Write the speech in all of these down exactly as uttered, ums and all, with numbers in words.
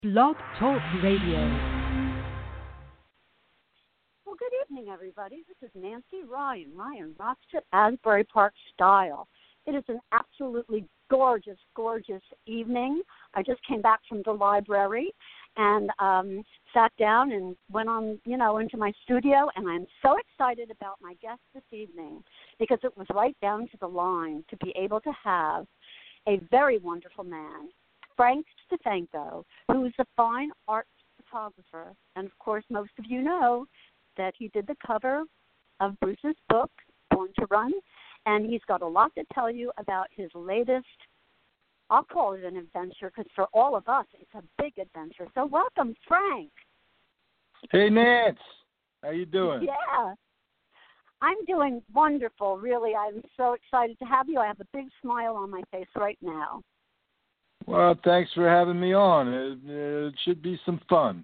Blog Talk Radio. Well, good evening, everybody. This is Nancy Ryan. Ryan rocks it Asbury Park style. It is an absolutely gorgeous, gorgeous evening. I just came back from the library and um, sat down and went on, you know, into my studio, and I'm so excited about my guest this evening because it was right down to the line to be able to have a very wonderful man, Frank Stefanko, who is a fine art photographer. And, of course, most of you know that he did the cover of Bruce's book, Born to Run, and he's got a lot to tell you about his latest, I'll call it an adventure, because for all of us, it's a big adventure. So welcome, Frank. Hey, Nance. How you doing? Yeah. I'm doing wonderful, really. I'm so excited to have you. I have a big smile on my face right now. Well, thanks for having me on. It, it should be some fun.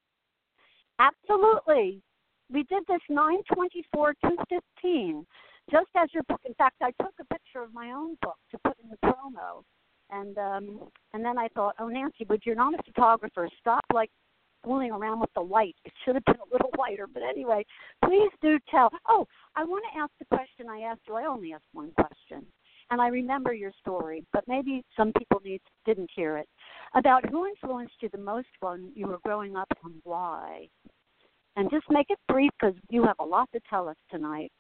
Absolutely. We did this nine twenty-four two fifteen, just as your book. In fact, I took a picture of my own book to put in the promo. And um, and then I thought, oh, Nancy, but you're not a photographer. Stop, like, fooling around with the light. It should have been a little lighter. But anyway, please do tell. Oh, I want to ask the question I asked you. I only asked one question. And I remember your story, but maybe some people need, didn't hear it, about who influenced you the most when you were growing up and why. And just make it brief because you have a lot to tell us tonight.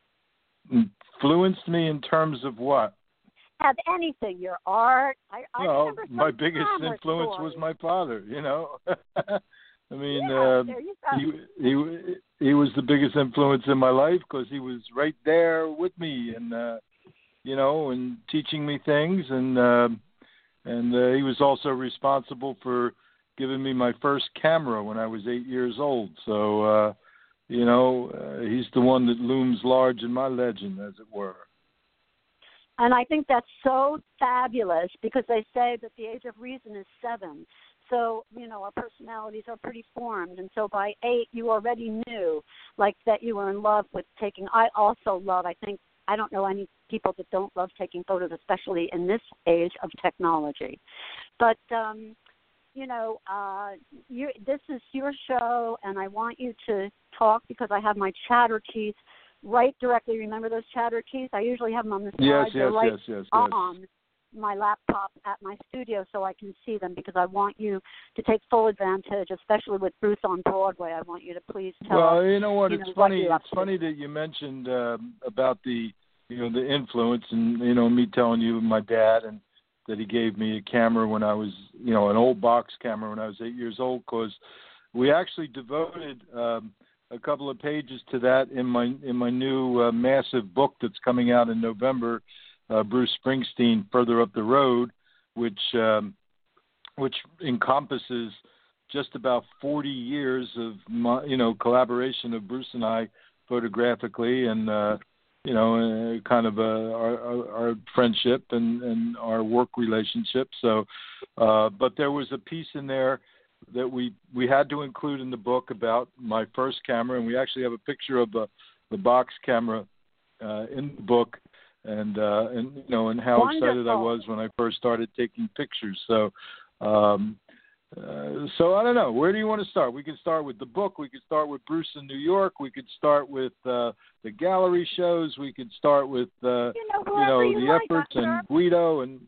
Influenced me in terms of what? Have anything, your art. I, I well, remember some my biggest influence stories. was my father, you know. I mean, yeah, uh, there you go. he, he, he was the biggest influence in my life because he was right there with me and, uh, you know, and teaching me things. And, uh, and uh, he was also responsible for giving me my first camera when I was eight years old. So, uh, you know, uh, he's the one that looms large in my legend, as it were. And I think that's so fabulous because they say that the age of reason is seven. So, you know, our personalities are pretty formed. And so by eight, you already knew, like, that you were in love with taking. I also love, I think, I don't know any people that don't love taking photos, especially in this age of technology. But, um, you know, uh, you, this is your show, and I want you to talk because I have my chatter keys right directly. Remember those chatter keys? I usually have them on the side. Yes, They're yes, right yes, yes, on yes. my laptop at my studio so I can see them because I want you to take full advantage, especially with Bruce on Broadway. I want you to please tell well, us. Well, you know what? You It's know, funny. what It's funny that you mentioned uh, about the, you know, the influence and, you know, me telling you my dad and that he gave me a camera when I was, you know, an old box camera when I was eight years old because we actually devoted um, a couple of pages to that in my in my new uh, massive book that's coming out in November, uh, Bruce Springsteen, Further Up the Road, which um, which encompasses just about forty years of my, you know, collaboration of Bruce and I photographically and uh, you know uh, kind of uh, our, our, our friendship and, and our work relationship. So, uh, but there was a piece in there that we, we had to include in the book about my first camera, and we actually have a picture of the, the box camera uh, in the book, and uh, and you know, and how Wonderful. excited I was when I first started taking pictures. So, um, uh, so I don't know. Where do you want to start? We can start with the book. We could start with Bruce in New York. We could start with uh, the gallery shows. We could start with uh, you know, you know you the like, efforts Doctor and Guido and.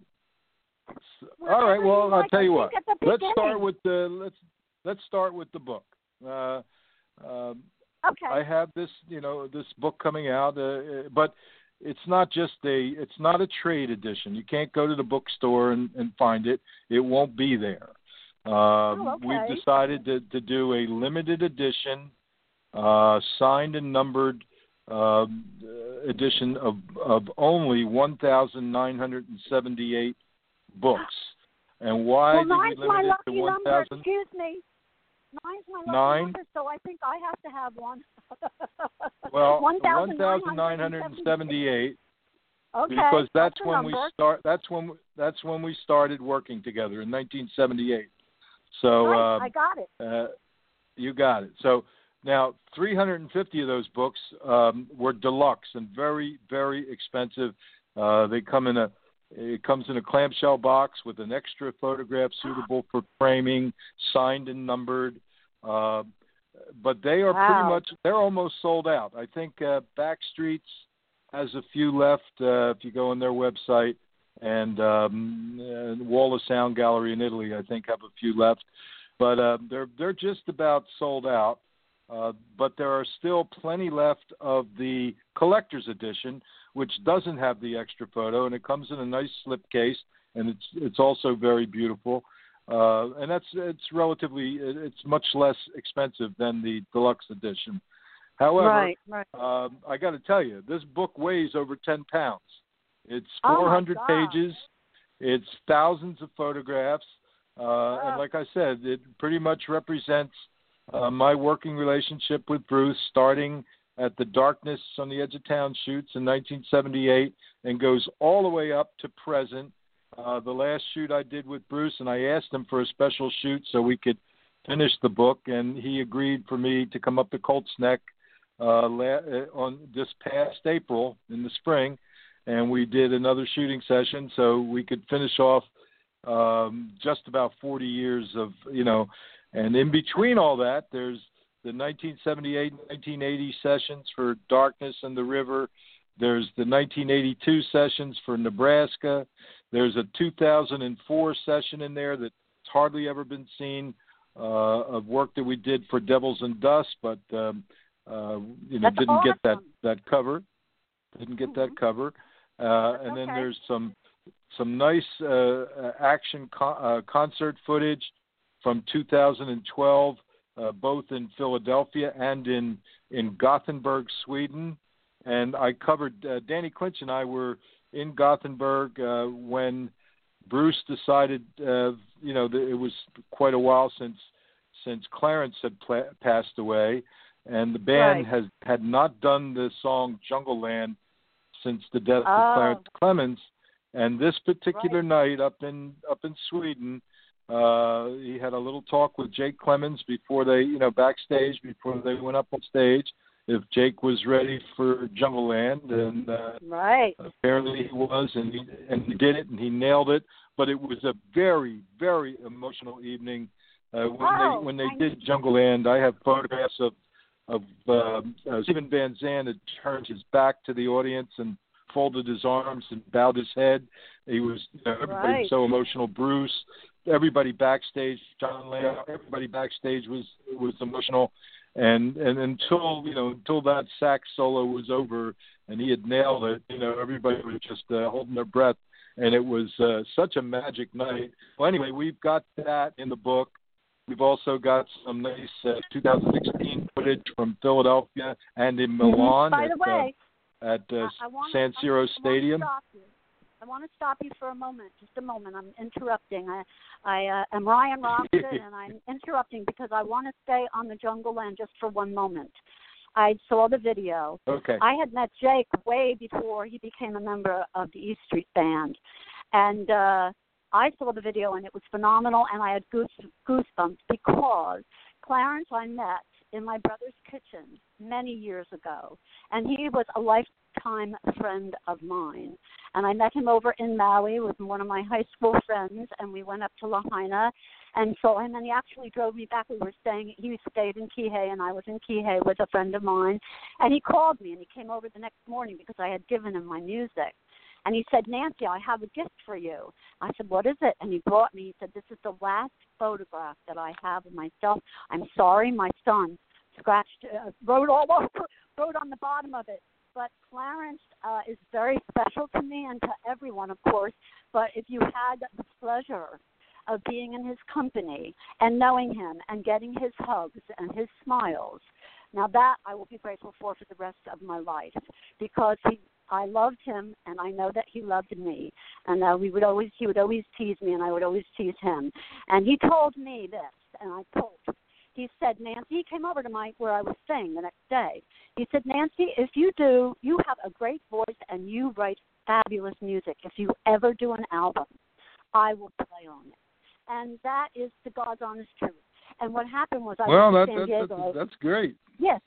Wherever All right. Well, you I'll like, tell you I what. think at the Let's beginning. start with the let's let's start with the book. Uh, um, okay. I have this, you know, this book coming out, uh, but it's not just a it's not a trade edition. You can't go to the bookstore and, and find it. It won't be there. Um, oh, okay. We've decided to, to do a limited edition, uh, signed and numbered uh, edition of of only one thousand nine hundred seventy-eight books. And why well, did we nine's limit my it lucky to one number. thousand? Excuse me. Nine's my lucky Nine? number, so I think I have to have one. Well, one one thousand nine hundred seventy-eight. Okay. Because that's, that's when we number. start. That's when that's when we started working together in nineteen seventy-eight. So right, um, I got it. Uh, you got it. So now, three hundred fifty of those books um, were deluxe and very, very expensive. Uh, they come in a It comes in a clamshell box with an extra photograph suitable for framing, signed and numbered. Uh, but they are wow. pretty much, they're almost sold out. I think uh, Backstreets has a few left uh, if you go on their website. And, um, and Wall of Sound Gallery in Italy, I think, have a few left. But uh, they're they're just about sold out. Uh, but there are still plenty left of the collector's edition, which doesn't have the extra photo, and it comes in a nice slipcase, and it's it's also very beautiful. Uh, and that's it's relatively it's much less expensive than the deluxe edition. However, right, right. Um, I got to tell you, this book weighs over ten pounds. It's Oh, four hundred my God. pages. It's thousands of photographs. Uh, Oh. And like I said, it pretty much represents uh, my working relationship with Bruce, starting at the Darkness on the Edge of Town shoots in nineteen seventy-eight and goes all the way up to present. Uh, the last shoot I did with Bruce, and I asked him for a special shoot so we could finish the book, and he agreed for me to come up to Colts Neck uh, la- on this past April in the spring, and we did another shooting session so we could finish off um, just about forty years of, you know, and in between all that, there's the nineteen seventy-eight nineteen eighty sessions for Darkness and the River. There's the nineteen eighty-two sessions for Nebraska. There's a two thousand four session in there that's hardly ever been seen uh, of work that we did for Devils and Dust, but um, uh, you know That's didn't awesome. get that, that cover. Didn't get Mm-hmm. that cover. Uh, That's and then okay. there's some some nice uh, action co- uh, concert footage from two thousand twelve, uh, both in Philadelphia and in, in Gothenburg, Sweden. And I covered, uh, Danny Clinch and I were in Gothenburg uh, when Bruce decided, uh, you know, that it was quite a while since since Clarence had pla- passed away, and the band Right. has had not done the song Jungle Land since the death Oh. of Clarence Clemens. And this particular Right. night up in up in Sweden, uh, he had a little talk with Jake Clemens before they, you know, backstage before they went up on stage, if Jake was ready for Jungle Land, and uh, Right. apparently he was, and he and he did it, and he nailed it. But it was a very, very emotional evening. Uh, when Oh, they when they I- did Jungle Land, I have photographs of of uh, uh, Steven Van Zandt had turned his back to the audience and folded his arms and bowed his head. He was, you know, everybody Right. was so emotional. Bruce, everybody backstage, John Layall, everybody backstage was was emotional. And and until you know until that sax solo was over and he had nailed it, you know, everybody was just uh, holding their breath, and it was uh, such a magic night. Well, anyway, we've got that in the book. We've also got some nice uh, two thousand sixteen footage from Philadelphia and in Milan. By at, the way, uh, at uh, I, I wanna, San Siro I, Stadium. I want to stop you. I want to stop you for a moment, just a moment. I'm interrupting. I, I uh, am Ryan Roxton, and I'm interrupting because I want to stay on the Jungle Land just for one moment. I saw the video. Okay. I had met Jake way before he became a member of the E Street Band, and uh, I saw the video, and it was phenomenal, and I had goose, goosebumps because Clarence I met in my brother's kitchen many years ago, and he was a lifetime friend of mine. And I met him over in Maui with one of my high school friends, and we went up to Lahaina and saw him, and he actually drove me back. We were staying, he stayed in Kihei, and I was in Kihei with a friend of mine, and he called me, and he came over the next morning because I had given him my music. And he said, Nancy, I have a gift for you. I said, what is it? And he brought me, he said, this is the last photograph that I have of myself. I'm sorry, my son scratched, uh, wrote all over, wrote on the bottom of it. But Clarence uh, is very special to me and to everyone, of course. But if you had the pleasure of being in his company and knowing him and getting his hugs and his smiles, now that I will be grateful for for the rest of my life, because he, I loved him, and I know that he loved me, and uh, we would always, he would always tease me, and I would always tease him. And he told me this, and I told. He said, Nancy, he came over to my where I was staying the next day. He said, Nancy, if you do, you have a great voice, and you write fabulous music. If you ever do an album, I will play on it. And that is the God's honest truth. And what happened was I well, went that, to San that, Diego. that, that's great. Yes,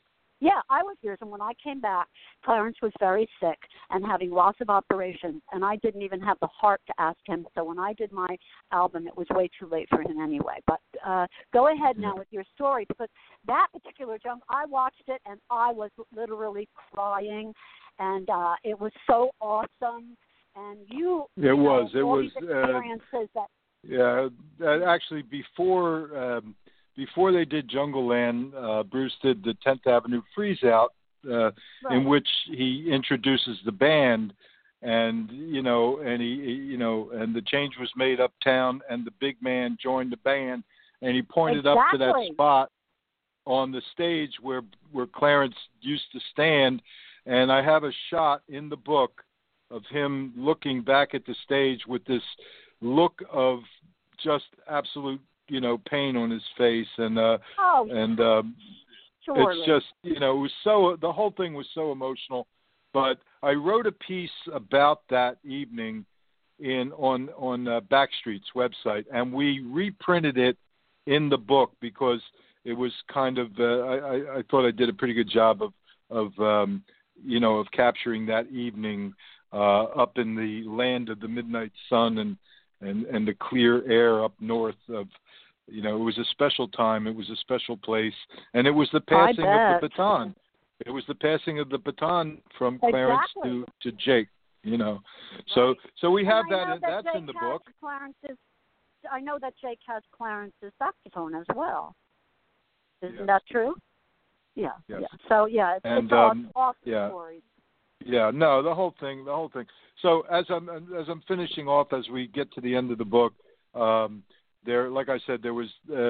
Yeah, I was years, and when I came back, Clarence was very sick and having lots of operations, and I didn't even have the heart to ask him. So when I did my album, it was way too late for him anyway. But uh, go ahead now with your story, because that particular jump, I watched it, and I was literally crying, and uh, it was so awesome. And you, it you was, know, it all was, these experiences uh, that. Yeah, uh, actually, before um, before they did Jungle Land, uh, Bruce did the tenth Avenue Freeze Out, uh, right. in which he introduces the band, and you know, and he, you know, and the change was made uptown, and the big man joined the band, and he pointed exactly. up to that spot on the stage where where Clarence used to stand, and I have a shot in the book of him looking back at the stage with this look of just absolute, you know, pain on his face, and uh, oh, and um, surely. it's just, you know, it was so, the whole thing was so emotional. But I wrote a piece about that evening in on on uh, Backstreet's website, and we reprinted it in the book because it was kind of uh, I, I thought I did a pretty good job of of um, you know of capturing that evening uh, up in the land of the midnight sun and. And, and the clear air up north of, you know, it was a special time. It was a special place. And it was the passing of the baton. It was the passing of the baton from Clarence exactly. to, to Jake, you know. So right. so we have that. that. That's Jake in the book. Clarence's, I know that Jake has Clarence's saxophone as well. Isn't yes. that true? Yeah. Yes. Yeah. So, yeah, it's, and, it's um, awesome yeah. stories. Yeah, no, the whole thing, the whole thing. So as I'm as I'm finishing off, as we get to the end of the book, um, there, like I said, there was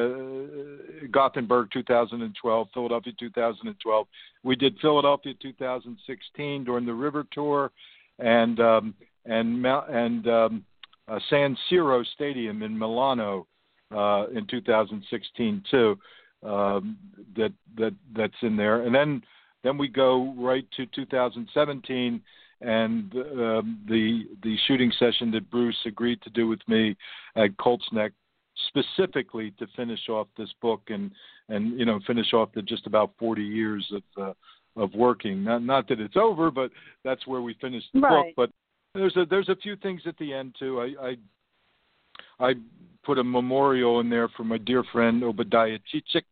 uh, Gothenburg two thousand twelve, Philadelphia two thousand twelve. We did Philadelphia two thousand sixteen during the River Tour, and um, and and um, uh, San Siro Stadium in Milano uh, in two thousand sixteen too. Um, that that that's in there, and then. Then we go right to two thousand seventeen and um, the the shooting session that Bruce agreed to do with me at Colts Neck, specifically to finish off this book and, and you know finish off the just about forty years of uh, of working. Not not that it's over, but that's where we finished the right. book. But there's a there's a few things at the end too. I I, I put a memorial in there for my dear friend Obadiah Chichik.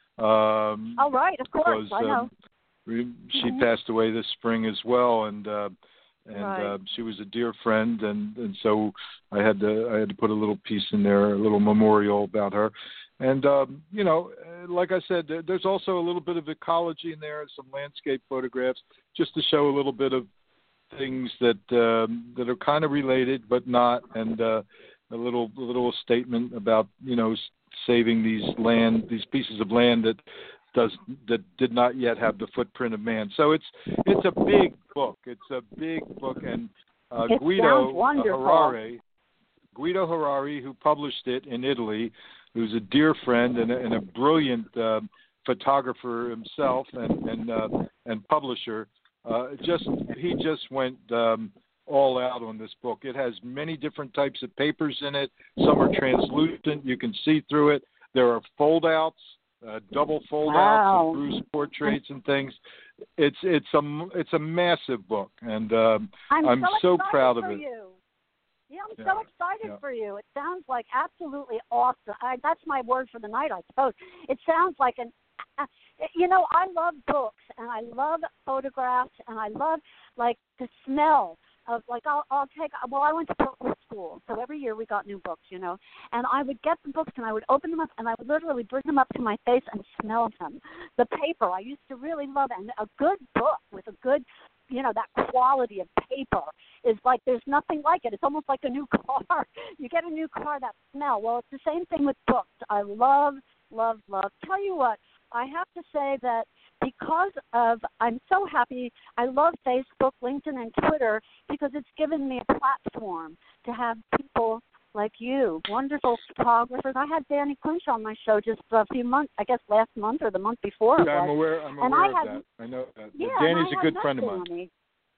Um, oh right, of course, because, I know. Um, She mm-hmm. passed away this spring as well, and uh, and right. uh, she was a dear friend, and, and so I had to I had to put a little piece in there, a little memorial about her, and um, you know, like I said, there's also a little bit of ecology in there, some landscape photographs, just to show a little bit of things that um, that are kind of related but not, and uh, a little a little statement about you know saving these land these pieces of land that. Does that did not yet have the footprint of man. So it's it's a big book. It's a big book, and uh, it Guido Harari, Guido Harari, who published it in Italy, who's a dear friend and a, and a brilliant uh, photographer himself and and uh, and publisher. Uh, just he just went um, all out on this book. It has many different types of papers in it. Some are translucent; you can see through it. There are fold-outs. Uh, double fold outs wow. of Bruce portraits and things. It's it's a it's a massive book, and um, I'm, I'm so, so proud of for it. You. Yeah, I'm yeah. so excited yeah. for you. It sounds like absolutely awesome. I, that's my word for the night, I suppose. It sounds like an, uh, you know, I love books and I love photographs and I love like the smell of like I'll I'll take well I went to public school, so every year we got new books, you know, and I would get the books and I would open them up and I would literally bring them up to my face and smell them. The paper I used to really love it. And a good book with a good, you know, that quality of paper is like there's nothing like it. It's almost like a new car. You get a new car, that smell. Well, it's the same thing with books. I love, love, love. Tell you what, I have to say that because of, I'm so happy, I love Facebook, LinkedIn, and Twitter because it's given me a platform to have people like you, wonderful photographers. I had Danny Clinch on my show just a few months, I guess last month or the month before. Yeah, I'm aware, I'm aware and I of had, that. I know that. Yeah, Danny's a good friend of mine.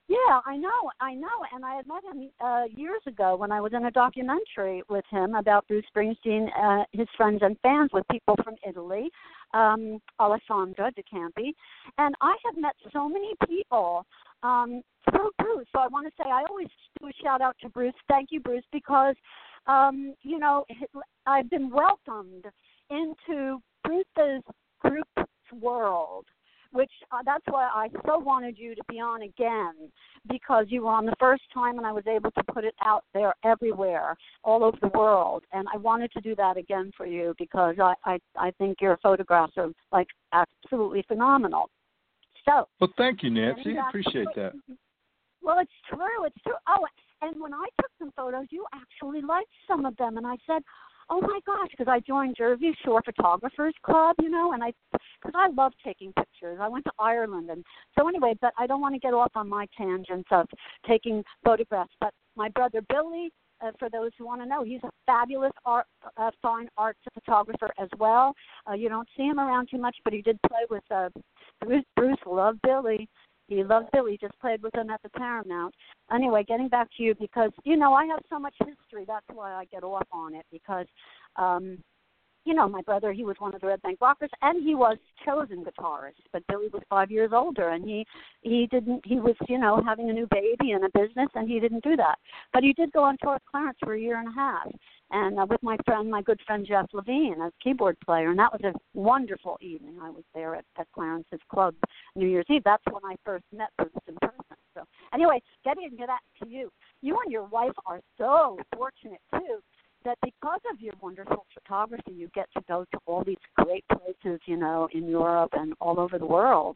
Yeah, I know, I know, and I had met him uh, years ago when I was in a documentary with him about Bruce Springsteen, uh, his friends and fans, with people from Italy, um, Alessandra De Campi, and I have met so many people um, through Bruce. So I want to say I always do a shout out to Bruce. Thank you, Bruce, because um, you know I've been welcomed into Bruce's group's world. Which uh, that's why I so wanted you to be on again, because you were on the first time and I was able to put it out there everywhere, all over the world. And I wanted to do that again for you because I, I, I think your photographs are, like, absolutely phenomenal. So. Well, thank you, Nancy. I appreciate that. Well, it's true. It's true. Oh, and when I took some photos, you actually liked some of them. And I said, oh, my gosh, because I joined Jersey Shore Photographers Club, you know, and I, because I love taking pictures. I went to Ireland. And so anyway, but I don't want to get off on my tangents of taking photographs. But my brother Billy, uh, for those who want to know, he's a fabulous art, uh, fine arts photographer as well. Uh, you don't see him around too much, but he did play with uh, Bruce. Bruce loved Billy. He loved Billy, just played with him at the Paramount. Anyway, getting back to you, because, you know, I have so much history. That's why I get off on it, because, um, you know, my brother, he was one of the Red Bank Rockers, and he was chosen guitarist. But Billy was five years older, and he, he didn't, he was, you know, having a new baby and a business, and he didn't do that. But he did go on tour with Clarence for a year and a half. And uh, with my friend, my good friend Jeff Levine, as keyboard player, and that was a wonderful evening. I was there at, at Clarence's club New Year's Eve. That's when I first met Bruce in person. So anyway, getting into that to you, you and your wife are so fortunate too that because of your wonderful photography, you get to go to all these great places, you know, in Europe and all over the world.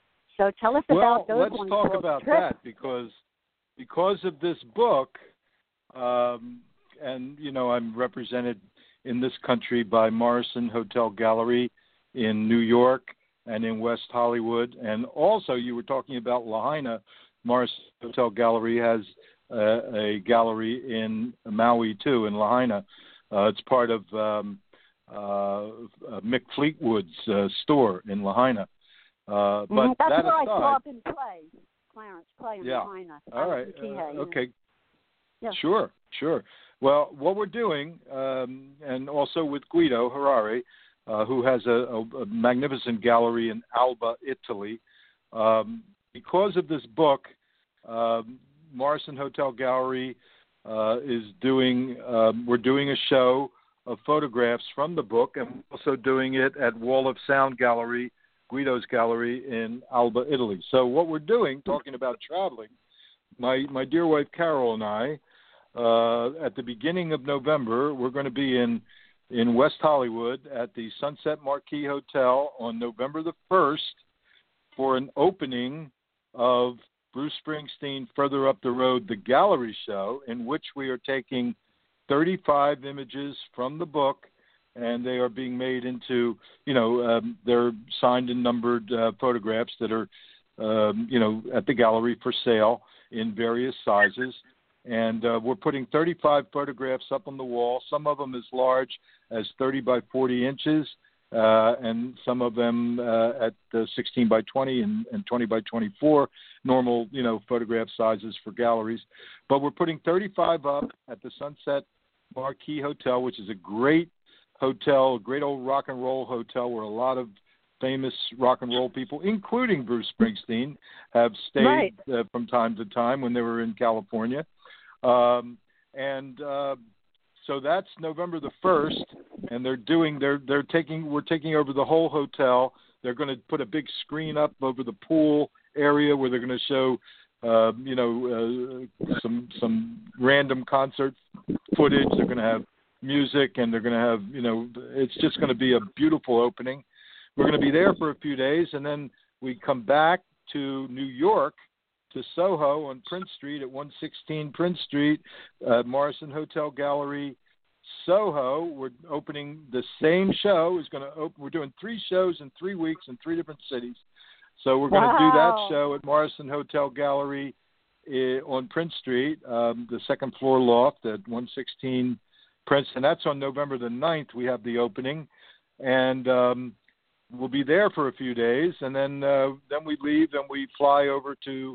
So tell us well, about those. Well, let's talk about trips. that because because of this book. Um, And, you know, I'm represented in this country by Morrison Hotel Gallery in New York and in West Hollywood. And also, you were talking about Lahaina. Morrison Hotel Gallery has uh, a gallery in Maui, too, in Lahaina. Uh, it's part of um, uh, Mick Fleetwood's uh, store in Lahaina. Uh, but mm, that's that where aside, I saw him play, Clarence play in yeah. Lahaina. All right. Uh, okay. Yeah. Sure, sure. Well, what we're doing, um, and also with Guido Harari, uh, who has a, a, a magnificent gallery in Alba, Italy, um, because of this book, um, Morrison Hotel Gallery uh, is doing, um, we're doing a show of photographs from the book, and also doing it at Wall of Sound Gallery, Guido's gallery in Alba, Italy. So what we're doing, talking about traveling, my, my dear wife Carol and I, Uh, at the beginning of November, we're going to be in in West Hollywood at the Sunset Marquis Hotel on November the first for an opening of Bruce Springsteen Further Up the Road, the gallery show, in which we are taking thirty-five images from the book, and they are being made into, you know, um, they're signed and numbered uh, photographs that are, um, you know, at the gallery for sale in various sizes. And uh, we're putting thirty-five photographs up on the wall, some of them as large as thirty by forty inches, uh, and some of them uh, at uh, sixteen by twenty and, and twenty by twenty-four, normal, you know, photograph sizes for galleries. But we're putting thirty-five up at the Sunset Marquis Hotel, which is a great hotel, a great old rock and roll hotel where a lot of famous rock and roll people, including Bruce Springsteen, have stayed right. uh, from time to time when they were in California. Um, and uh, so that's November the first, and they're doing, they're they're taking, we're taking over the whole hotel. They're going to put a big screen up over the pool area where they're going to show, uh, you know, uh, some some random concert footage. They're going to have music, and they're going to have, you know, it's just going to be a beautiful opening. We're going to be there for a few days, and then we come back to New York, to Soho on Prince Street at one sixteen Prince Street, uh, Morrison Hotel Gallery, Soho. We're opening the same show. Is going to open. We're doing three shows in three weeks in three different cities. So we're going to wow. do that show at Morrison Hotel Gallery uh, on Prince Street, um, the second floor loft at one sixteen Prince, and that's on November the ninth. We have the opening, and um, we'll be there for a few days, and then uh, then we leave and we fly over to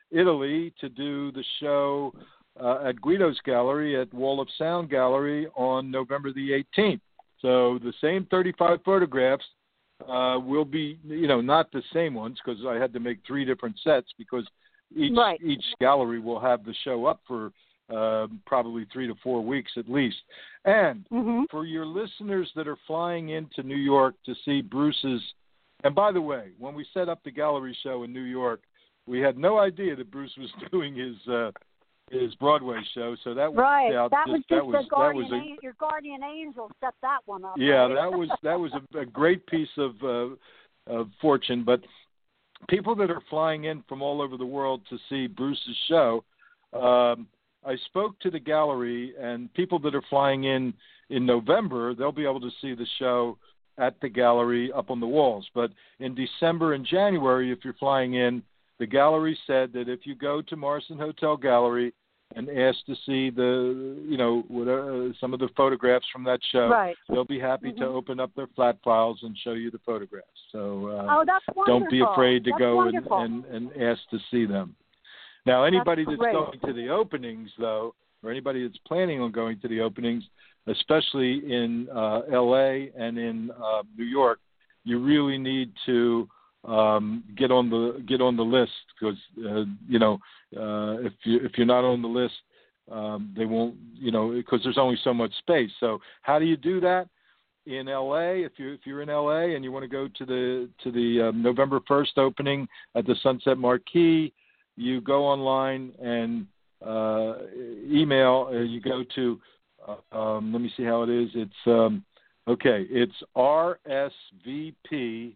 Italy to do the show uh, at Guido's Gallery at Wall of Sound Gallery on November the eighteenth. So the same thirty-five photographs uh, will be, you know, not the same ones because I had to make three different sets because each right. each gallery will have the show up for uh, probably three to four weeks at least. And mm-hmm. for your listeners that are flying into New York to see Bruce's, and by the way, when we set up the gallery show in New York, we had no idea that Bruce was doing his uh, his Broadway show. So that right. was that was just that was the guardian that was a, a- your guardian angel set that one up. yeah, right? that was that was a, a great piece of uh, of fortune. But people that are flying in from all over the world to see Bruce's show, um, I spoke to the gallery, and people that are flying in in November, they'll be able to see the show at the gallery up on the walls. But in December and January, if you're flying in, the gallery said that if you go to Morrison Hotel Gallery and ask to see the, you know, whatever, some of the photographs from that show, right. they'll be happy mm-hmm. to open up their flat files and show you the photographs. So uh, oh, that's wonderful. don't be afraid to that's go and, wonderful. and, and ask to see them. Now, anybody that's, that's great. going to the openings, though, or anybody that's planning on going to the openings, especially in uh, L A and in uh, New York, you really need to um, get on the get on the list because uh, you know uh, if you if you're not on the list, um, they won't, you know, because there's only so much space. So how do you do that? In L A, if you if you're in L A and you want to go to the to the um, November first opening at the Sunset Marquis, you go online and uh, email. Uh, you go to uh, um, let me see how it is. It's um, okay. It's R S V P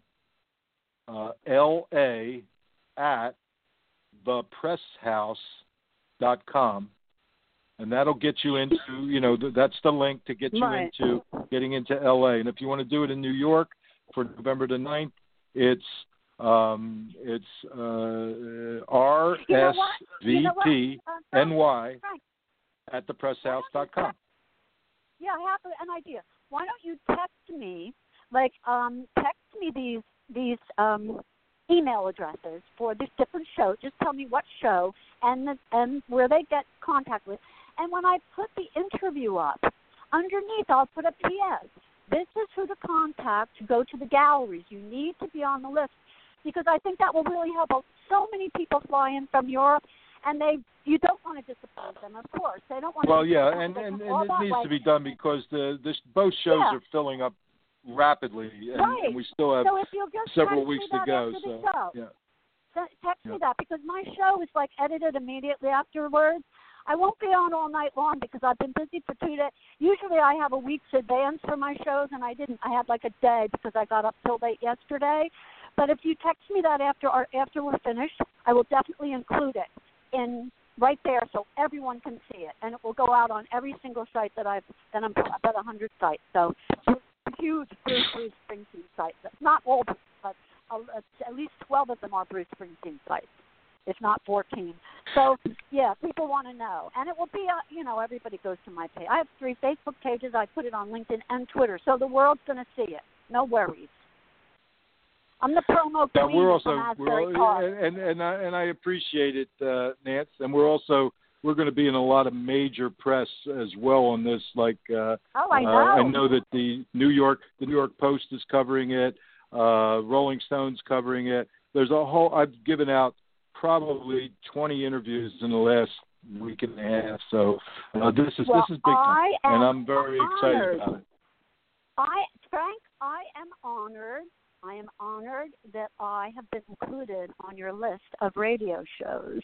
uh, L A at the press house dot com. And that'll get you into, you know, th- that's the link to get you right. into getting into L A. And if you want to do it in New York for November the ninth, it's um, it's uh, R S V P N Y at the press house dot com. Yeah, I have an idea. Why don't you text me, like, um, text me these these um, email addresses for these different shows. Just tell me what show and the, and where they get contact with. And when I put the interview up, underneath I'll put a P S. This is who to contact to go to the galleries. You need to be on the list because I think that will really help. So many people fly in from Europe, and they you don't want to disappoint them, of course. They don't want well, to yeah, and, and, and it needs way. to be done because the this, both shows yeah. are filling up rapidly, and, right. and we still have so if you'll just several weeks to go. So, show. yeah. so text yeah. me that because my show is like edited immediately afterwards. I won't be on all night long because I've been busy for two days. Usually I have a week's advance for my shows, and I didn't. I had like a day because I got up till late yesterday. But if you text me that after our, after we're finished, I will definitely include it in right there so everyone can see it, and it will go out on every single site that I've. And I'm about a hundred sites, so huge Bruce, Bruce Springsteen sites. Not all, but at least twelve of them are Bruce Springsteen sites, if not fourteen. So, yeah, people want to know. And it will be, uh, you know, everybody goes to my page. I have three Facebook pages. I put it on LinkedIn and Twitter. So the world's going to see it. No worries. I'm the promo now, queen we're also, from we're, Asbury Park. And, and, I, and I appreciate it, uh, Nance. And we're also, we're going to be in a lot of major press as well on this. Like, uh, oh, I know. Uh, I know that the New York, the New York Post is covering it. Uh, Rolling Stone's covering it. There's a whole, I've given out probably twenty interviews in the last week and a half. So uh, this is well, this is big time, and I'm very honored. excited about it. I, Frank, I am honored. I am honored that I have been included on your list of radio shows.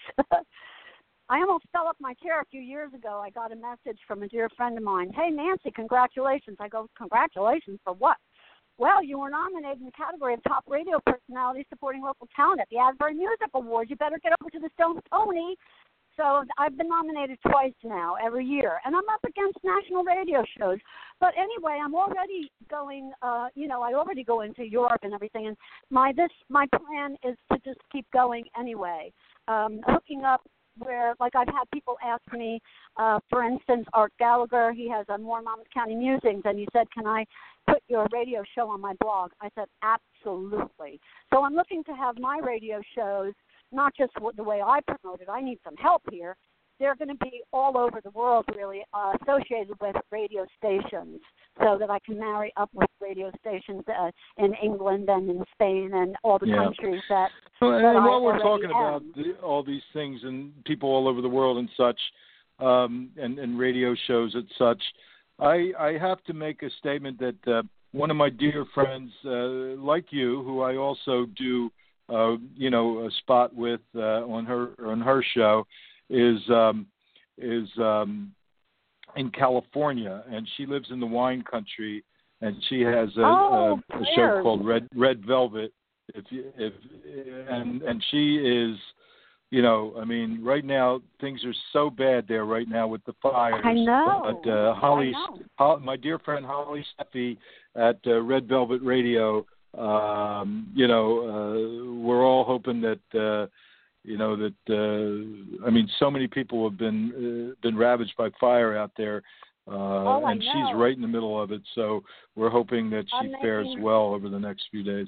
I almost fell off my chair a few years ago. I got a message from a dear friend of mine. Hey, Nancy, congratulations. I go, congratulations for what? Well, you were nominated in the category of top radio personality supporting local talent at the Asbury Music Awards. You better get over to the Stone Pony. So I've been nominated twice now, every year, and I'm up against national radio shows. But anyway, I'm already going. Uh, you know, I already go into Europe and everything, and my this my plan is to just keep going anyway, um, hooking up. Where, like, I've had people ask me, uh, for instance, Art Gallagher, he has a More Monmouth County Musings, and he said, can I put your radio show on my blog? I said, absolutely. So I'm looking to have my radio shows not just the way I promote it. I need some help here. They're going to be all over the world, really, uh, associated with radio stations, so that I can marry up with radio stations uh, in England and in Spain and all the yeah. countries that. Well, that and I while we're talking am. about the, all these things and people all over the world and such, um, and, and radio shows and such, I, I have to make a statement that uh, one of my dear friends, uh, like you, who I also do, uh, you know, a spot with uh, on her on her show, is um, is um, in California, and she lives in the wine country, and she has a, oh, a, a show called Red Red Velvet. If you, if and and she is, you know, I mean, right now things are so bad there right now with the fires. I know. But uh, Holly, I know. Holly, my dear friend Holly Steffi at uh, Red Velvet Radio, um, you know, uh, we're all hoping that. Uh, You know that uh, I mean, so many people have been uh, been ravaged by fire out there, uh, oh, and she's right in the middle of it. So we're hoping that she I'm fares making, well over the next few days.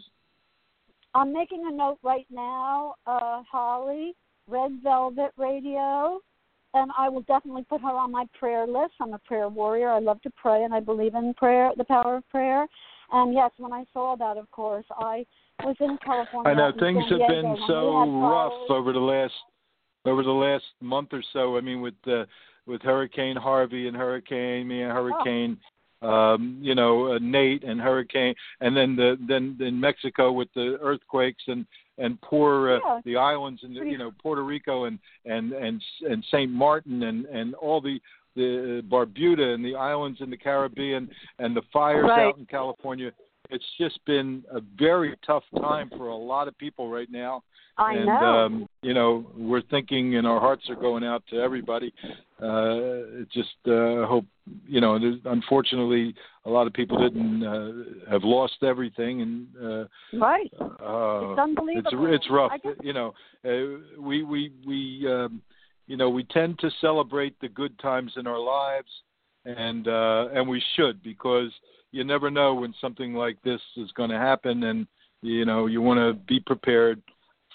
I'm making a note right now, uh, Holly, Red Velvet Radio, and I will definitely put her on my prayer list. I'm a prayer warrior. I love to pray, and I believe in prayer, the power of prayer. And yes, when I saw that, of course, I. was in California. I know things have Diego, been so rough over the last over the last month or so. I mean, with uh, with Hurricane Harvey and Hurricane me and Hurricane, oh. um, you know, uh, Nate and Hurricane, and then the then in Mexico with the earthquakes and and poor uh, yeah. the islands and you know Puerto Rico and and and and Saint Martin and and all the. the Barbuda and the islands in the Caribbean and the fires right. out in California. It's just been a very tough time for a lot of people right now. I and, know. Um, you know, we're thinking and our hearts are going out to everybody. Uh, just uh, hope, you know, unfortunately, a lot of people didn't uh, have lost everything. And uh, right. Uh, it's unbelievable. It's, it's rough. Just... You know, uh, we, we, we, um, you know, we tend to celebrate the good times in our lives, and uh, and we should, because you never know when something like this is going to happen, and you know you want to be prepared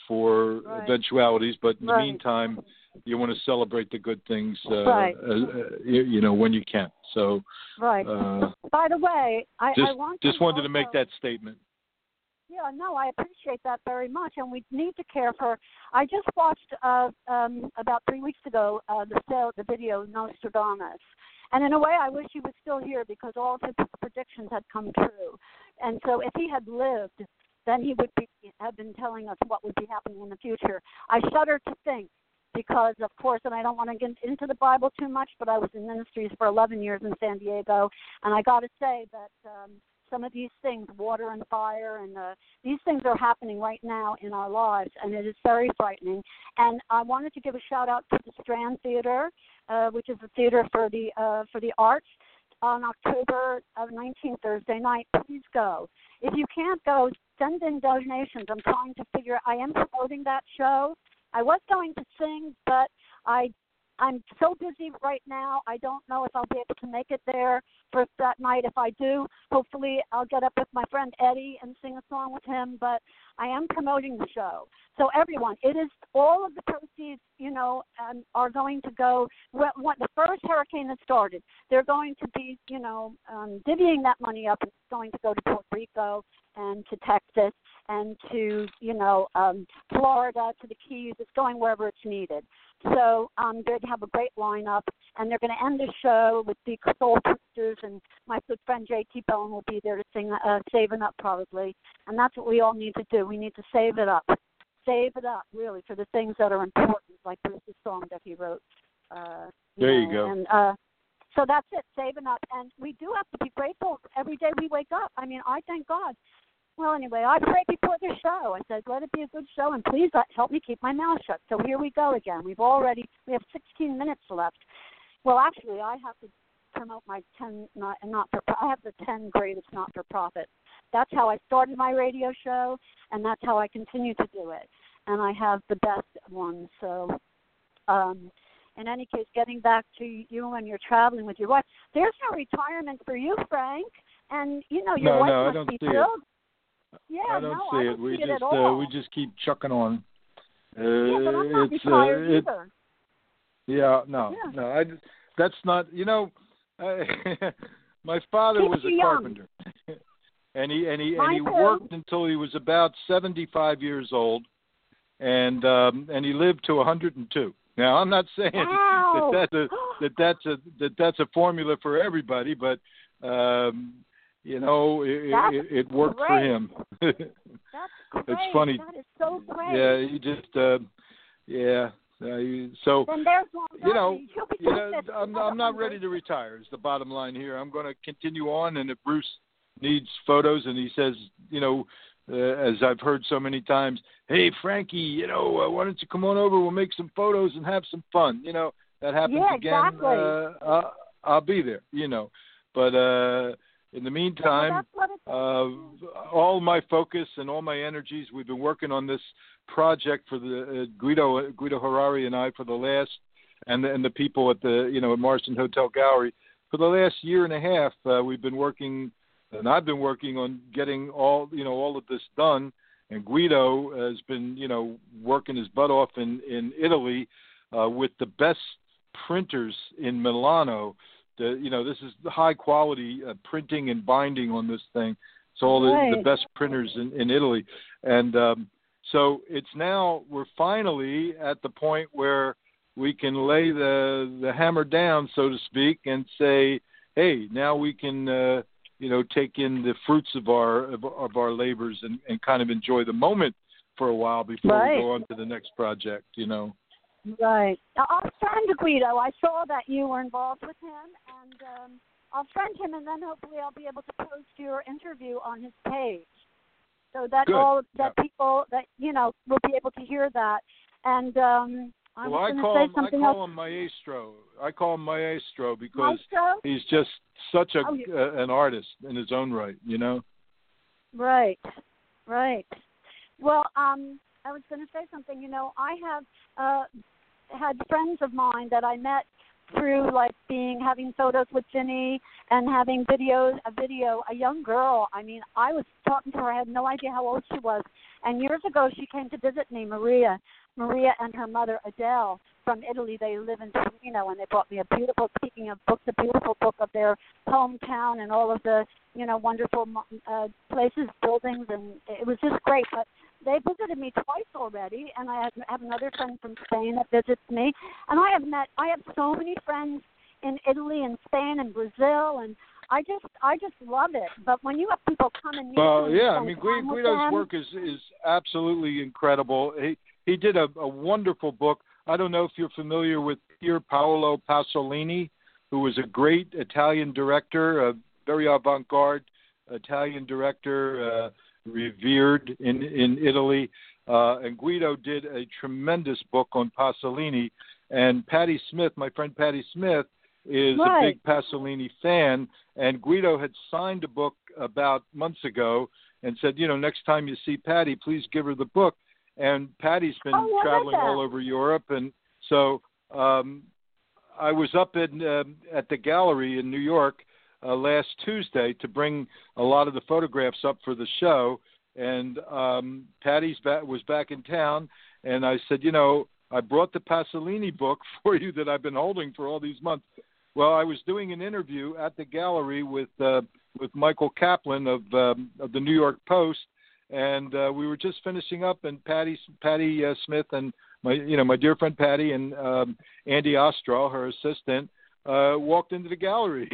for right. eventualities. But in right. the meantime, you want to celebrate the good things, uh, right. uh, you, you know, when you can. So, right. Uh, by the way, I just I want just wanted also... to make that statement. Yeah, no, I appreciate that very much, and we need to care for. I just watched uh, um, about three weeks ago uh, the the video Nostradamus, and in a way, I wish he was still here because all of his predictions had come true. And so, if he had lived, then he would be, have been telling us what would be happening in the future. I shudder to think, because of course, and I don't want to get into the Bible too much, but I was in ministries for eleven years in San Diego, and I got to say that. Um, Some of these things, water and fire, and uh, these things are happening right now in our lives, and it is very frightening. And I wanted to give a shout out to the Strand Theater, uh, which is a theater for the uh, for the arts, on October nineteenth, Thursday night. Please go. If you can't go, send in donations. I'm trying to figure. I am promoting that show. I was going to sing, but I. I'm so busy right now, I don't know if I'll be able to make it there for that night. If I do, hopefully I'll get up with my friend Eddie and sing a song with him, but I am promoting the show. So everyone, it is all of the proceeds, you know, um, are going to go, when the first hurricane that started, they're going to be, you know, um, divvying that money up, and it's going to go to Puerto Rico and to Texas and to, you know, um, Florida, to the Keys. It's going wherever it's needed. So um, they're going to have a great lineup, and they're going to end the show with the Soul Twisters, and my good friend J T Bowen will be there to sing uh, Saving Up probably, and that's what we all need to do. We need to save it up. Save it up, really, for the things that are important, like Bruce's song that he wrote. Uh, you there know, you go. And, uh, so that's it, saving up. And we do have to be grateful every day we wake up. I mean, I thank God. Well, anyway, I prayed before the show. I said, let it be a good show, and please help me keep my mouth shut. So here we go again. We've already, we have sixteen minutes left. Well, actually, I have to promote my ten, not, not for, I have the ten greatest not-for-profit. That's how I started my radio show, and that's how I continue to do it. And I have the best ones. So um, in any case, getting back to you and you're traveling with your wife, there's no retirement for you, Frank. And, you know, your no, wife no, must be it. thrilled. Yeah, I don't no, see I it. don't We see just it at all. uh, we just keep chucking on. Uh, yeah, but I'm not it's, retired uh, it, either. Yeah, no, Yeah. no, I, that's not, you know, I, my father Keeps was a you carpenter, and he and he and Mine he too. worked until he was about seventy-five years old, and um, and he lived to one hundred two. Now, I'm not saying Wow. that that's a that that's a that that's a formula for everybody, but um, you know, it, it, it worked great. for him. That's great. It's funny. That is so great. Yeah, he just uh, yeah. Uh, so then there's one you know, You'll be you know, good. I'm I'm not ready to retire. Is the bottom line here. I'm going to continue on, and if Bruce needs photos, and he says, you know, uh, as I've heard so many times, hey Frankie, you know, uh, why don't you come on over? We'll make some photos and have some fun. You know, that happens yeah, again. Exactly. Uh, I'll, I'll be there. You know, but uh, in the meantime, well, uh, all my focus and all my energies. We've been working on this project for the uh, Guido Guido Harari and I for the last and the, and the people at the you know at Marston Hotel Gallery for the last year and a half. Uh, we've been working, and I've been working on getting all you know all of this done. And Guido has been you know working his butt off in in Italy uh, with the best printers in Milano. The, you know this is the high quality uh, printing and binding on this thing. It's all right. the, the best printers in, in Italy, and um, so it's now we're finally at the point where we can lay the the hammer down, so to speak, and say, hey, now we can uh, you know take in the fruits of our of, of our labors and, and kind of enjoy the moment for a while before right. we go on to the next project. You know. Right. Now, I'll friend Guido. I saw that you were involved with him, and um, I'll friend him, and then hopefully I'll be able to post your interview on his page. So that Good. all that yeah. people that you know will be able to hear that, and um, I well, was I going to call say him, something I call else. him Maestro. I call him Maestro because Maestro? he's just such a Oh, you... uh, an artist in his own right. You know. Right, right. Well, um, I was going to say something. You know, I have uh, had friends of mine that I met through like being having photos with Ginny and having videos a video a young girl. I mean, I was talking to her, I had no idea how old she was, and years ago she came to visit me, Maria Maria and her mother Adele from Italy. They live in Torino, and they brought me a beautiful, speaking of books, a beautiful book of their hometown and all of the you know wonderful uh, places, buildings, and it was just great. But they visited me twice already, and I have, have another friend from Spain that visits me. And I have met, I have so many friends in Italy and Spain and Brazil, and I just, I just love it. But when you have people come and meet well, you, yeah, I mean, Guido, Guido's work is is absolutely incredible. He he did a, a wonderful book. I don't know if you're familiar with Pier Paolo Pasolini, who was a great Italian director, a very avant-garde Italian director. Uh, revered in, in Italy, uh, and Guido did a tremendous book on Pasolini, and Patti Smith, my friend Patti Smith, is right. a big Pasolini fan, and Guido had signed a book about months ago and said, you know, next time you see Patti, please give her the book, and Patti's been oh, traveling all over Europe, and so um, I was up in, uh, at the gallery in New York Uh, last Tuesday to bring a lot of the photographs up for the show, and um, Patty's back, was back in town, and I said, you know, I brought the Pasolini book for you that I've been holding for all these months. Well, I was doing an interview at the gallery with uh, with Michael Kaplan of um, of the New York Post, and uh, we were just finishing up, and Patty Patty uh, Smith and my you know my dear friend Patty and um, Andy Ostral, her assistant, uh, walked into the gallery.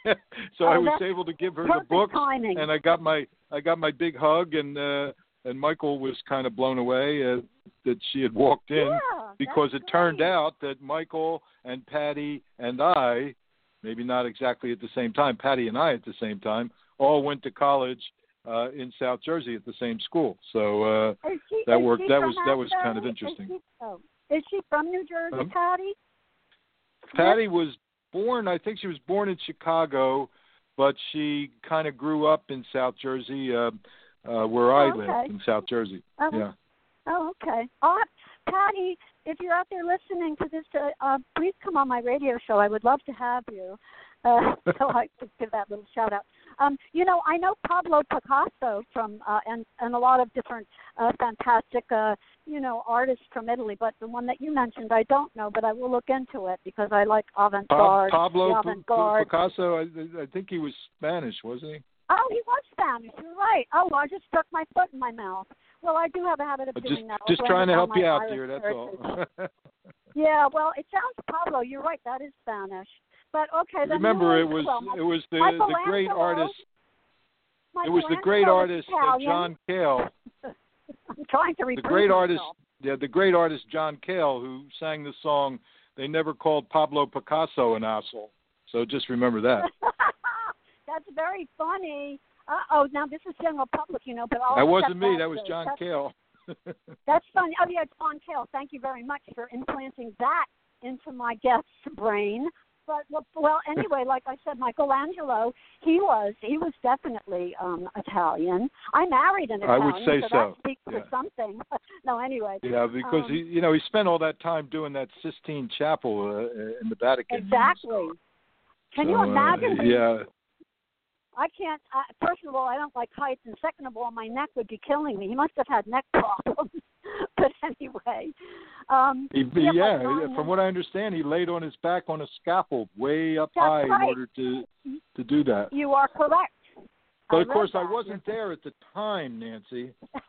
so oh, I was able to give her the book, timing. and I got my I got my big hug, and uh, and Michael was kind of blown away uh, that she had walked in, yeah, because it great. turned out that Michael and Patty and I, maybe not exactly at the same time, Patty and I at the same time, all went to college uh, in South Jersey at the same school. So uh, she, that worked. That was that was Asheville? kind of interesting. Is she, oh, is she from New Jersey, um, Patty? Patty was born, I think she was born in Chicago, but she kind of grew up in South Jersey, uh, uh, where oh, I okay. lived in South Jersey. Oh, yeah. Oh, okay. Oh, Patty, if you're out there listening to this, uh, uh, please come on my radio show. I would love to have you. Uh, so I could give that little shout out. Um, you know, I know Pablo Picasso from uh, and and a lot of different uh, fantastic, uh, you know, artists from Italy. But the one that you mentioned, I don't know, but I will look into it because I like avant-garde. Pa- Pablo the avant-garde. P- Picasso. I, I think he was Spanish, wasn't he? Oh, he was Spanish. You're right. Oh, I just stuck my foot in my mouth. Well, I do have a habit of Just, doing that. just I'll trying to blame it help on you my out, Irish dear. That's heritage. all. Yeah, well, it sounds Pablo. You're right. That is Spanish. But okay, then Remember, it who was well, my, it was the the great artist. It was the great artist uh, John Cale. I'm trying to repeat The great myself. artist, yeah, the great artist John Cale, who sang the song. They never called Pablo Picasso an asshole. So just remember that. That's very funny. Uh oh, now this is general public, you know, but I'll That wasn't me. that That was joke. John That's, Cale. That's funny. Oh yeah, John Cale. Thank you very much for implanting that into my guest's brain. But well, well, anyway, like I said, Michelangelo, he was he was definitely um, Italian. I married an Italian, I would say so. so. That speaks Yeah. for something. No, anyway. Yeah, because um, he, you know, he spent all that time doing that Sistine Chapel uh, in the Vatican. Exactly. Can so, you imagine? Uh, yeah. I can't. Uh, first of all, I don't like heights, and second of all, my neck would be killing me. He must have had neck problems. But anyway, um, He, yeah. yeah but, from what I understand, he laid on his back on a scaffold way up That's high right. in order to to do that. You are correct. But I of course, that. I wasn't there at the time, Nancy.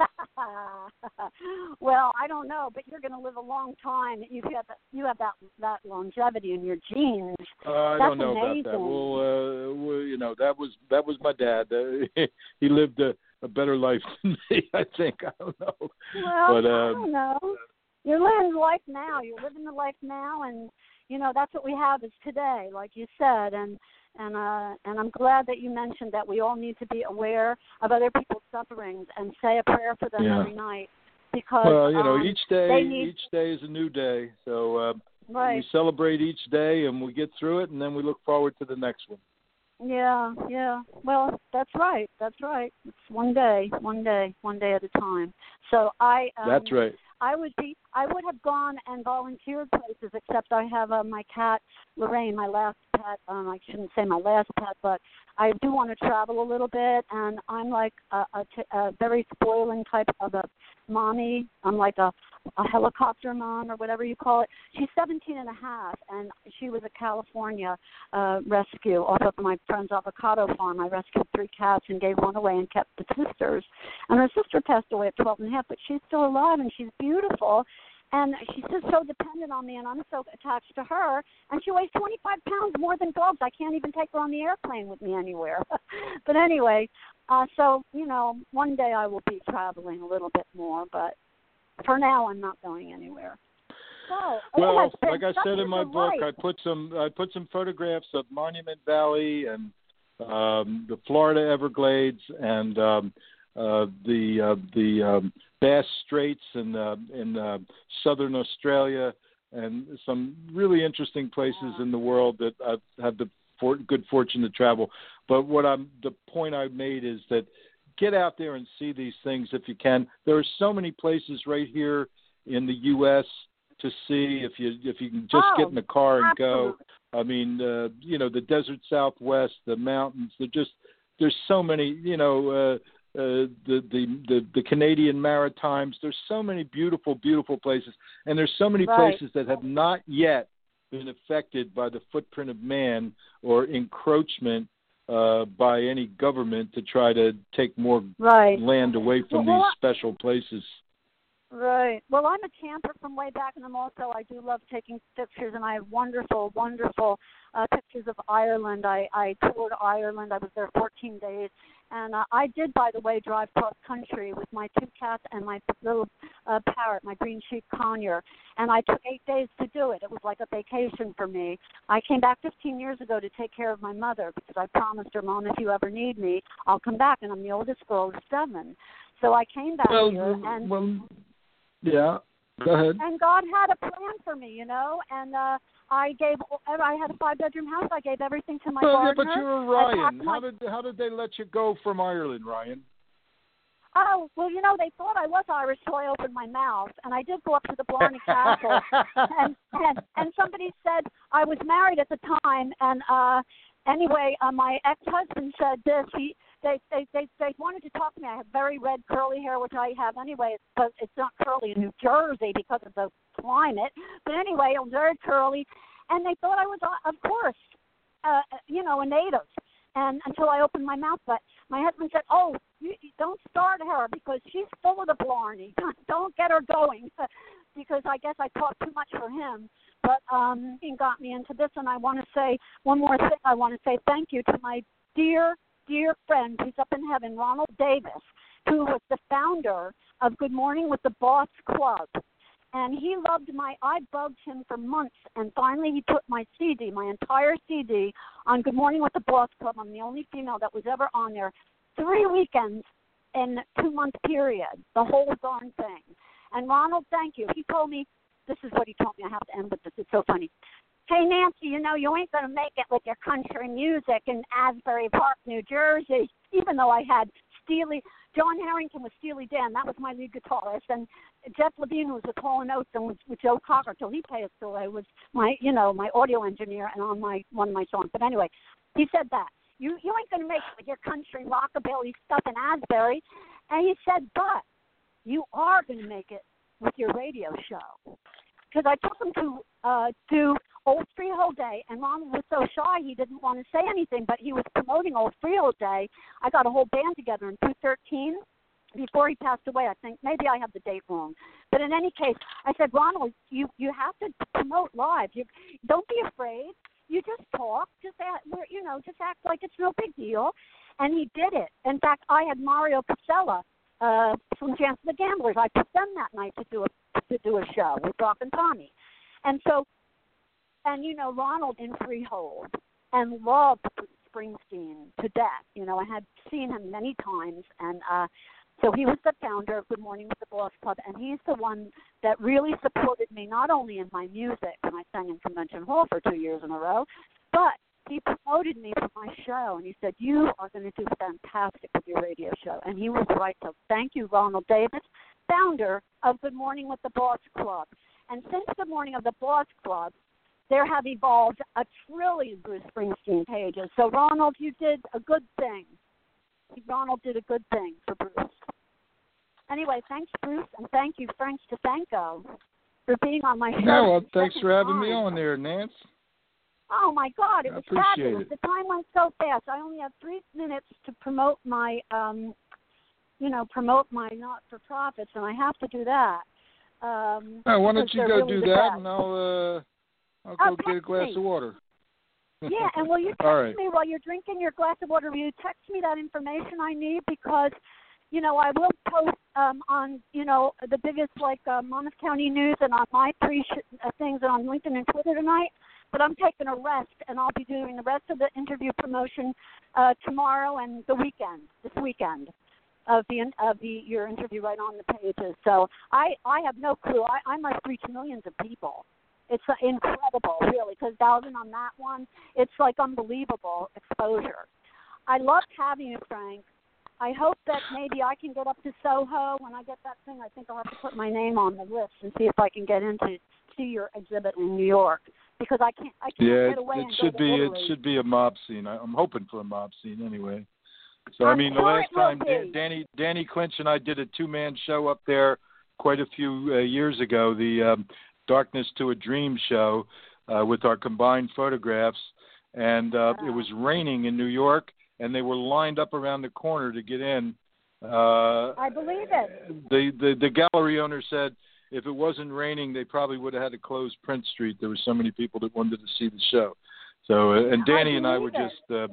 Well, I don't know, but you're going to live a long time. You have that, you have that that longevity in your genes. Uh, I That's don't know amazing. about that. Well, uh, well, you know, that was that was my dad. Uh, he lived a, a better life than me, I think. I don't know. Well, but, um, I don't know. You're living life now. You're living the life now, and you know that's what we have is today, like you said, and. And uh, and I'm glad that you mentioned that we all need to be aware of other people's sufferings and say a prayer for them yeah. every night, because well, you know, um, each day they need... each day is a new day. So uh, right. we celebrate each day and we get through it, and then we look forward to the next one. Yeah, yeah. Well, that's right. That's right. It's one day, one day, one day at a time. So I. Um, That's right. I would be. I would have gone and volunteered places, except I have uh, my cat Lorraine, my last pet. Um, I shouldn't say my last pet, but I do want to travel a little bit, and I'm like a, a, t- a very spoiling type of a mommy. I'm like a, a helicopter mom or whatever you call it. She's seventeen and a half, and she was a California uh, rescue off of my friend's avocado farm. I rescued three cats and gave one away and kept the sisters. And her sister passed away at twelve and a half, but she's still alive and she's beautiful. And she's just so dependent on me, and I'm so attached to her. And she weighs twenty-five pounds more than dogs. I can't even take her on the airplane with me anywhere. But anyway, uh, so, you know, one day I will be traveling a little bit more. But for now, I'm not going anywhere. So, well, like I said in my book, I put some I put some photographs of Monument Valley and um, the Florida Everglades and um, uh, the uh, the um, Bass Straits in uh, in uh, southern Australia, and some really interesting places wow. in the world that I've had the for, good fortune to travel. But what I'm the point I made is that get out there and see these things if you can. There are so many places right here in the U S to see if you if you can just oh, get in the car and absolutely. go. I mean, uh, you know, the desert Southwest, the mountains. They're just there's so many. You know, uh, uh, the, the the the Canadian Maritimes. There's so many beautiful, beautiful places, and there's so many right. places that have not yet been affected by the footprint of man or encroachment uh, by any government to try to take more right. land away from well, these special places. Right. Well, I'm a camper from way back, and I'm also, I do love taking pictures, and I have wonderful, wonderful uh, pictures of Ireland. I, I toured Ireland. I was there fourteen days. And uh, I did, by the way, drive cross-country with my two cats and my little uh, parrot, my green sheep conure. And I took eight days to do it. It was like a vacation for me. I came back fifteen years ago to take care of my mother because I promised her, Mom, if you ever need me, I'll come back. And I'm the oldest girl of seven. So I came back well, here. and well, yeah, go ahead. And God had a plan for me, you know, and uh, I gave, I had a five-bedroom house. I gave everything to my well, gardener. Yeah, but you were Ryan. My... How did how did they let you go from Ireland, Ryan? Oh, well, you know, they thought I was Irish, so I opened my mouth, and I did go up to the Blarney Castle, and, and and somebody said I was married at the time, and uh, anyway, uh, my ex-husband said this. He they, they they they wanted to talk to me. I have very red curly hair, which I have anyway, but it's not curly in New Jersey because of the climate. But anyway, I'm very curly, and they thought I was, uh, of course, uh, you know, a native. And until I opened my mouth, but my husband said, "Oh, you, you don't start her because she's full of the blarney. Don't get her going," because I guess I talked too much for him. But um, he got me into this, and I want to say one more thing. I want to say thank you to my dear, dear friend who's up in heaven, Ronald Davis, who was the founder of Good Morning with the Boss Club. And he loved my, I bugged him for months, and finally he put my C D, my entire C D, on Good Morning with the Boss Club. I'm the only female that was ever on there. Three weekends in a two-month period, the whole darn thing. And Ronald, thank you. He told me, this is what he told me. I have to end with this. It's so funny. Hey, Nancy, you know, you ain't going to make it with your country music in Asbury Park, New Jersey, even though I had Steely. John Harrington was Steely Dan. That was my lead guitarist. And Jeff Levine was with Hall and Oates and with, with Joe Cocker till he passed away, was my, you know, my audio engineer and on my one of my songs. But anyway, he said that. You you ain't going to make it with your country rockabilly stuff in Asbury. And he said, but you are going to make it with your radio show. Because I took him to uh, do Old Freehold Day, and Ronald was so shy he didn't want to say anything, but he was promoting Old Freehold Day. I got a whole band together in two thirteen before he passed away, I think. Maybe I have the date wrong. But in any case, I said, Ronald, you, you have to promote live. You don't be afraid. You just talk. Just act, you know, just act like it's no big deal. And he did it. In fact, I had Mario Casella uh, from Chance of the Gamblers. I put them that night to do a to do a show with Doc and Tommy. And so, and you know, Ronald in Freehold and loved Springsteen to death. You know, I had seen him many times, and uh, so he was the founder of Good Morning with the Boss Club, and he's the one that really supported me, not only in my music, when I sang in Convention Hall for two years in a row, but he promoted me for my show, and he said, you are going to do fantastic with your radio show. And he was right. So thank you, Ronald Davis, founder of Good Morning with the Boss Club. And since Good Morning of the Boss Club, there have evolved a trillion Bruce Springsteen pages. So, Ronald, you did a good thing. Ronald did a good thing for Bruce. Anyway, thanks, Bruce, and thank you, Frank Stefanko, for being on my show. No, well, thanks for having me on there, Nance. Oh, my God, it I was appreciate fabulous. it. The time went so fast. I only have three minutes to promote my, um, you know, promote my not-for-profits, and I have to do that. Um, oh, why don't you go really do the that, best. and I'll, uh, I'll Oh, go get a glass me. of water. Yeah, and will you text All right. me while you're drinking your glass of water? Will you text me that information I need? Because, you know, I will post um, on, you know, the biggest, like, uh, Monmouth County News and on my three sh- uh, things and on LinkedIn and Twitter tonight. But I'm taking a rest, and I'll be doing the rest of the interview promotion uh, tomorrow and the weekend, this weekend, of the of the your interview right on the pages. So I, I have no clue. I, I must reach millions of people. It's uh, incredible, really, because Dalvin on that one, it's like unbelievable exposure. I loved having you, Frank. I hope that maybe I can get up to Soho when I get that thing. I think I'll have to put my name on the list and see if I can get in to see your exhibit in New York, because I can't. I can't Yeah, get away it and should go be. to It Italy. should be a mob scene. I, I'm hoping for a mob scene anyway. So I'm I mean, the sure last it will time be. Dan, Danny Danny Clinch and I did a two-man show up there quite a few uh, years ago. The um, Darkness to a Dream show uh, with our combined photographs, and uh, Oh. it was raining in New York, and they were lined up around the corner to get in. Uh, I believe it. The, the the gallery owner said if it wasn't raining, they probably would have had to close Prince Street. There were so many people that wanted to see the show. So, uh, and Danny I and I were believe just, uh,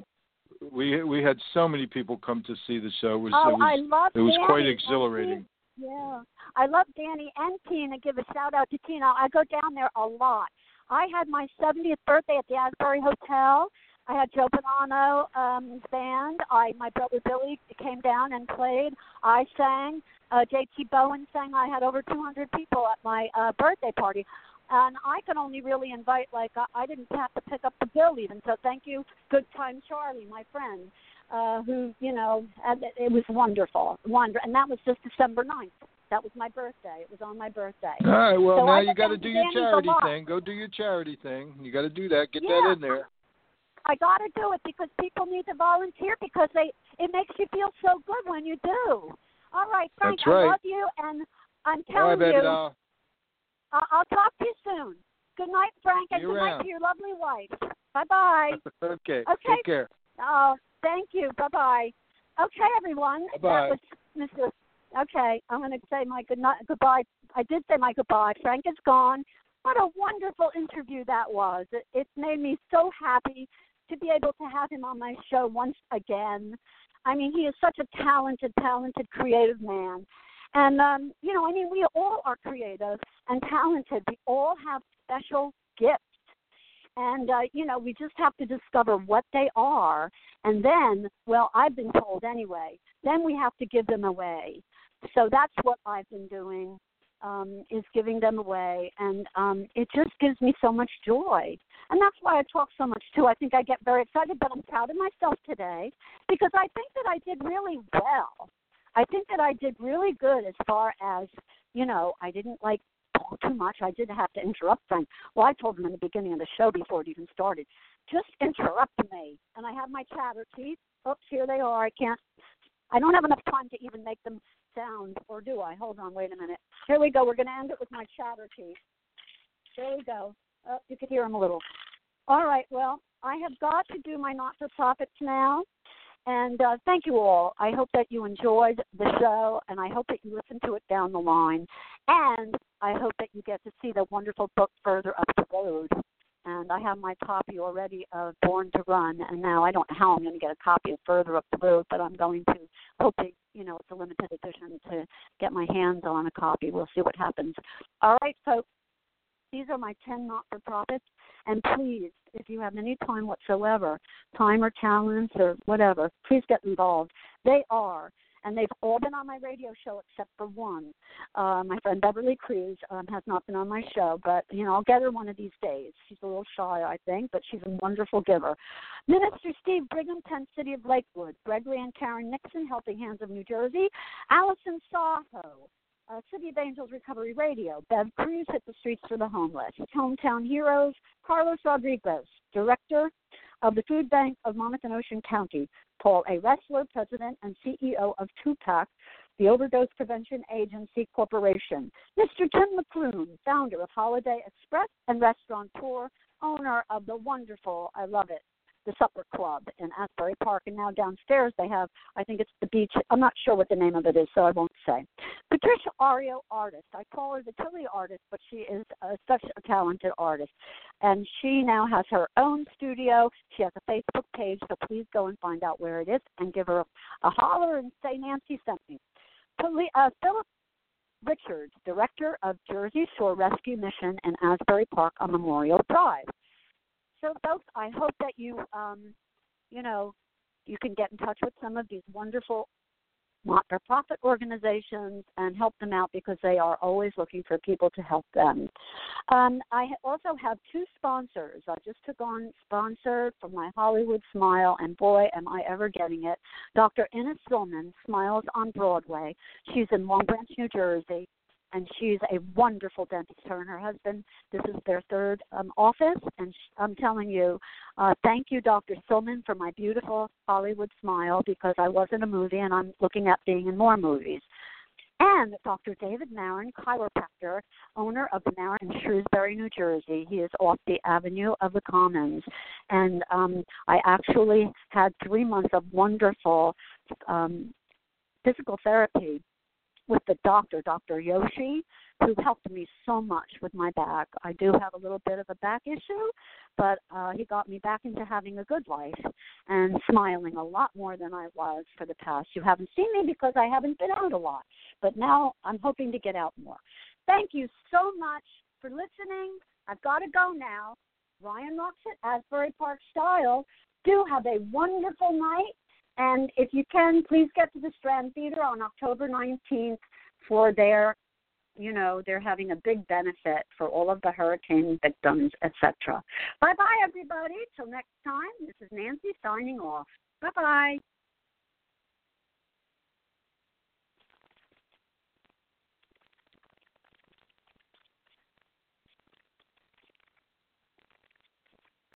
we we had so many people come to see the show. It was, Oh, it was, I love it was Danny. quite And exhilarating. Tina- Yeah, I love Danny and Tina. Give a shout out to Tina. I go down there a lot. I had my seventieth birthday at the Asbury Hotel. I had Joe Bonanno um, band. I my brother Billy came down and played. I sang. Uh, J T Bowen sang. I had over two hundred people at my uh, birthday party. And I could only really invite, like, uh, I didn't have to pick up the bill even. So thank you, Good Time Charlie, my friend, uh, who, you know, and it, it was wonderful. Wonder, and that was just December ninth. That was my birthday. It was on my birthday. All right, well, So now I you look got to into do your Danny's a charity lot. thing. Go do your charity thing. You got to do that. Get Yeah. that in there. I got to do it because people need to volunteer because they it makes you feel so good when you do. All right, Frank, That's right. I love you, and I'm All right, telling baby you, doll. I'll, I'll talk to you soon. Good night, Frank, and See you good around. night to your lovely wife. Bye-bye. Okay. Okay. Take care. Oh, thank you. Bye-bye. Okay, everyone. Bye-bye. That was Mister Okay, I'm going to say my good night, goodbye. I did say my goodbye. Frank is gone. What a wonderful interview that was. It, it made me so happy to be able to have him on my show once again. I mean, he is such a talented, talented, creative man. And, um, you know, I mean, we all are creative and talented. We all have special gifts. And, uh, you know, we just have to discover what they are. And then, well, I've been told anyway, then we have to give them away. So that's what I've been doing, um, is giving them away. And um, it just gives me so much joy. And that's why I talk so much, too. I think I get very excited, but I'm proud of myself today because I think that I did really well. I think that I did really good as far as, you know, I didn't, like, talk too much. I did have to interrupt Frank. Well, I told him in the beginning of the show before it even started, just interrupt me. And I have my chatter teeth. Oops, here they are. I can't, I don't have enough time to even make them sound, or do I? Hold on, wait a minute. Here we go. We're going to end it with my chatter teeth. There we go. Oh, you can hear them a little. All right, well, I have got to do my not-for-profits now. And uh, thank you all. I hope that you enjoyed the show, and I hope that you listen to it down the line. And I hope that you get to see the wonderful book Further Up the Road. And I have my copy already of Born to Run, and now I don't know how I'm going to get a copy of Further Up the Road, but I'm going to, hoping, you know, it's a limited edition, to get my hands on a copy. We'll see what happens. All right, folks. These are my ten not-for-profits, and please, if you have any time whatsoever, time or talents or whatever, please get involved. They are, and they've all been on my radio show except for one. Uh, my friend Beverly Cruz um, has not been on my show, but, you know, I'll get her one of these days. She's a little shy, I think, but she's a wonderful giver. Minister Steve Brigham, Tent City of Lakewood. Gregory and Karen Nixon, Helping Hands of New Jersey. Allison Saho. Uh, City of Angels Recovery Radio. Bev Cruz, Hit the Streets for the Homeless. Hometown Heroes. Carlos Rodriguez, Director of the Food Bank of Monmouth and Ocean County. Paul A. Ressler, President and C E O of two pac, the Overdose Prevention Agency Corporation. Mister Tim McClune, founder of Holiday Express and Restaurateur, owner of the wonderful, I love it, the Supper Club in Asbury Park, and now downstairs they have, I think it's the beach. I'm not sure what the name of it is, so I won't say. Patricia Ario, artist. I call her the Tilly artist, but she is uh, such a talented artist. And she now has her own studio. She has a Facebook page, so please go and find out where it is and give her a, a holler and say Nancy sent me. Poli- uh, Philip Richards, Director of Jersey Shore Rescue Mission in Asbury Park on Memorial Drive. So, folks, I hope that you, um, you know, you can get in touch with some of these wonderful not-for-profit organizations and help them out because they are always looking for people to help them. Um, I also have two sponsors. I just took on sponsor for my Hollywood Smile, and boy, am I ever getting it. Doctor Ina Stillman, Smiles on Broadway. She's in Long Branch, New Jersey. And she's a wonderful dentist. Her and her husband, this is their third um, office. And sh- I'm telling you, uh, thank you, Doctor Stillman, for my beautiful Hollywood Smile, because I was in a movie and I'm looking at being in more movies. And Doctor David Marin, chiropractor, owner of the Marin in Shrewsbury, New Jersey. He is off the Avenue of the Commons. And um, I actually had three months of wonderful um, physical therapy with the doctor, Doctor Yoshi, who helped me so much with my back. I do have a little bit of a back issue, but uh, he got me back into having a good life and smiling a lot more than I was for the past. You haven't seen me because I haven't been out a lot, but now I'm hoping to get out more. Thank you so much for listening. I've got to go now. Ryan Rocks It, Asbury Park Style. Do have a wonderful night. And if you can, please get to the Strand Theater on October nineteenth for their, you know, they're having a big benefit for all of the hurricane victims, et cetera. Bye-bye, everybody. Till next time, this is Nancy signing off. Bye-bye.